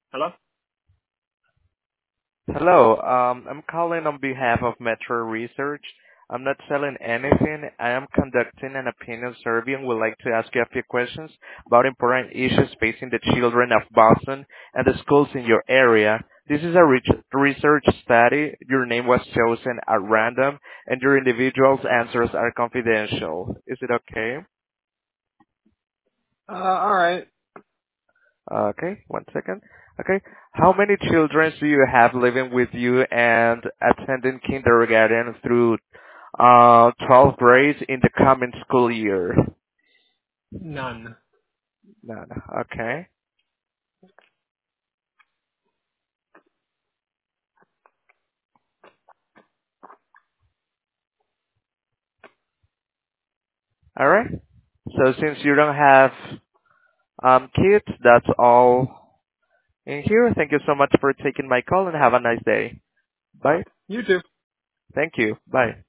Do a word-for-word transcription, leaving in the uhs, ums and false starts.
Hello? Hello, um, I'm calling on behalf of Metro Research. I'm not selling anything. I am conducting an opinion survey and would like to ask you a few questions about important issues facing the children of Boston and the schools in your area. This is a re- research study. Your name was chosen at random and your individual's answers are confidential. Is it okay? Uh, alright. Okay, one second. Okay. How many children do you have living with you and attending kindergarten through uh, twelfth grade in the coming school year? None. None. Okay. All right. So since you don't have um, kids, that's all in here. Thank you so much for taking my call and have a nice day. Bye. You too. Thank you. Bye.